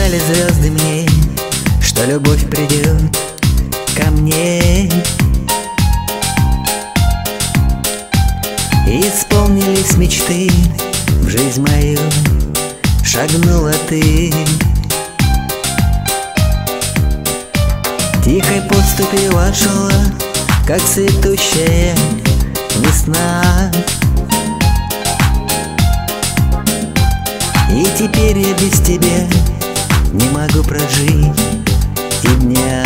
сказали звезды мне, что любовь придет ко мне. Исполнились мечты, в жизнь мою шагнула ты. Тихой поступью вошла, как цветущая весна. И теперь я без тебя не могу прожить и дня.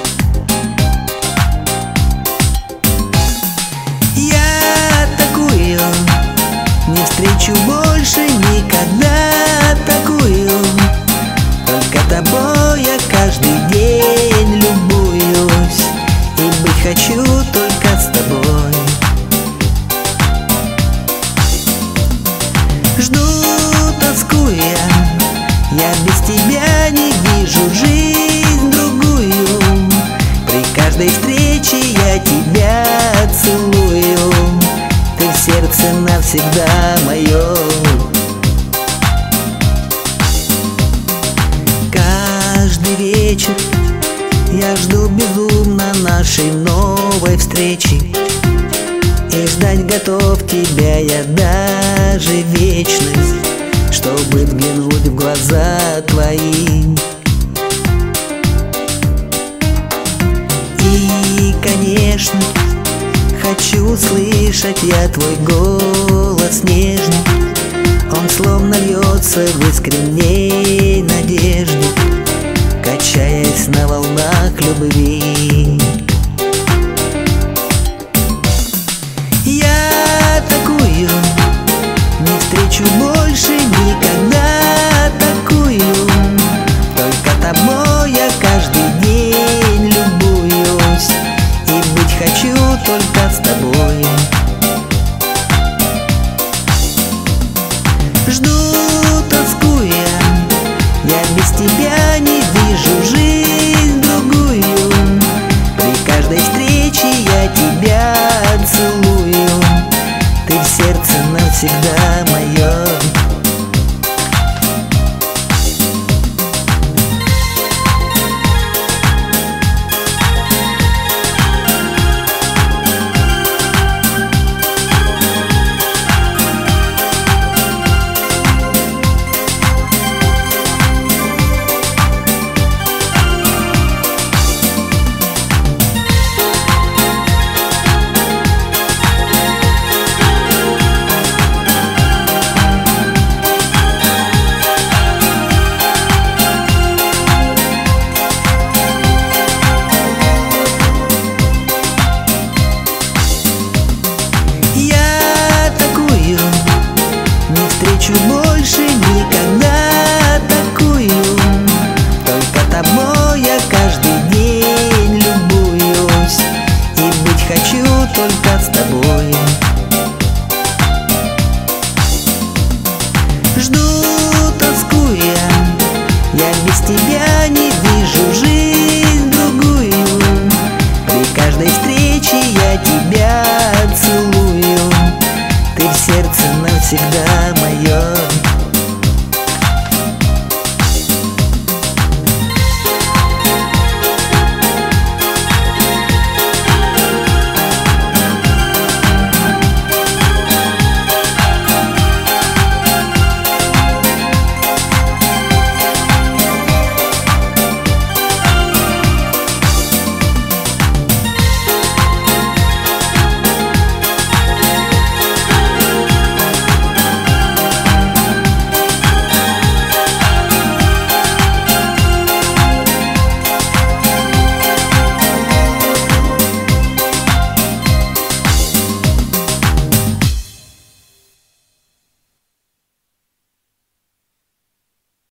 Я такую не встречу больше никогда, такую. Только тобой я каждый день любуюсь, и быть хочу только с тобой. Жду, тоскуя, я без тебя не вижу жизнь другую. При каждой встрече я тебя целую, ты в сердце навсегда мое. Каждый вечер я жду безумно нашей новой встречи, и ждать готов тебя я даже вечность, чтобы взглянуть в глаза твои. И, конечно, хочу услышать я твой голос нежный. Он словно льется в искренней надежде, качаясь на волнах любви.